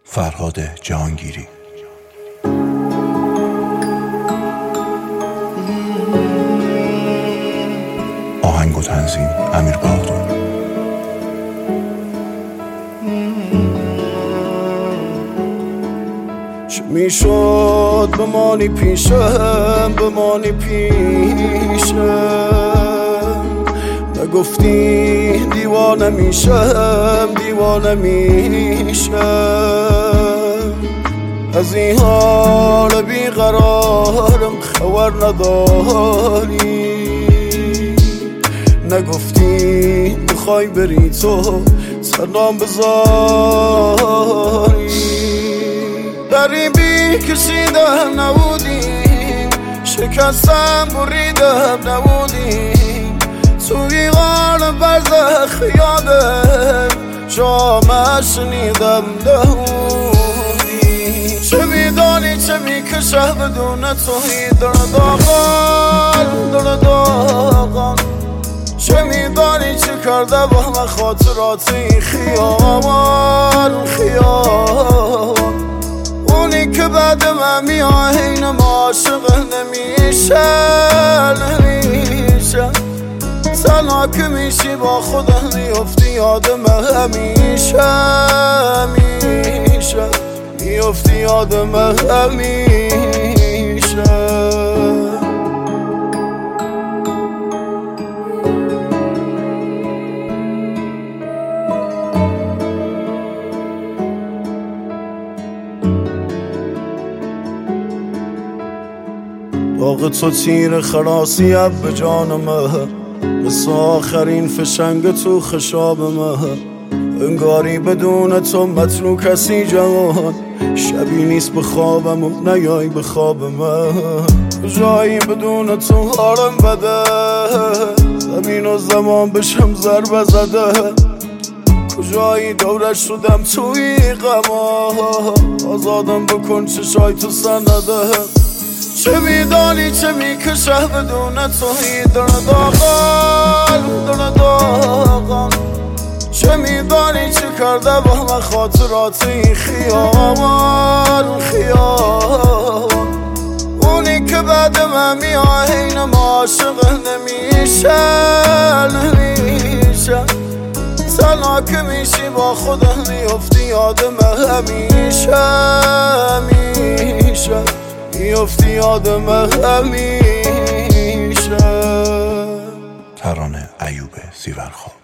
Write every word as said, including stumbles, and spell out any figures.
فرهاد جهانگیری. آهنگ و تنظیم امیر بهادر. چه میشد بمانی پیشم، بمانی پیشم، نگفتی دیوانه میشم، دیوانه میشم. از این حال بیقرارم خبر نداری، نگفتی میخوای بری تو سرنام بذاری. غریبی کشیدم نبودیم، شکستم بریدم نبودیم، توی غار برزخ یادم شامه شنیدم نبودی. چه میدانی چه میکشه بدون توی درد آقان، درد آقان. چه میدانی چه کرده با من خاطرات این خیابان، خیابان. اونی که بعد من میاد این ما عاشق نمیشه، نمیشه. تنها که میشی با خودم میافتی یادم همیشه، همیشه. میافتی یادم همیشه. داغ تو تیر خلاصی به جان من، مثل آخرین فشنگ تو خشاب من. انگاری بدون تو مطلوع کسی جوان، شبی نیست به خوابم و نیای به خواب من. کجایی بدون تو حالم بده، زمین و زمان بشم ضربه زده. کجایی دورش شدم توی غما، آزادم بکن چشای تو سنده. چه میدانی چه میکشه بدون توی درد آقان، درد آقان. چه میدانی چه کرده با من خاطرات این خیابان، خیابان. اونی که بعد من میاد این ما عاشق نمیشه، نمیشه. تنها که میشی با خودم میافتی یادم همیشه، همیشه. میافتی یادم همیشه. ترانه ایوب زیورخواب.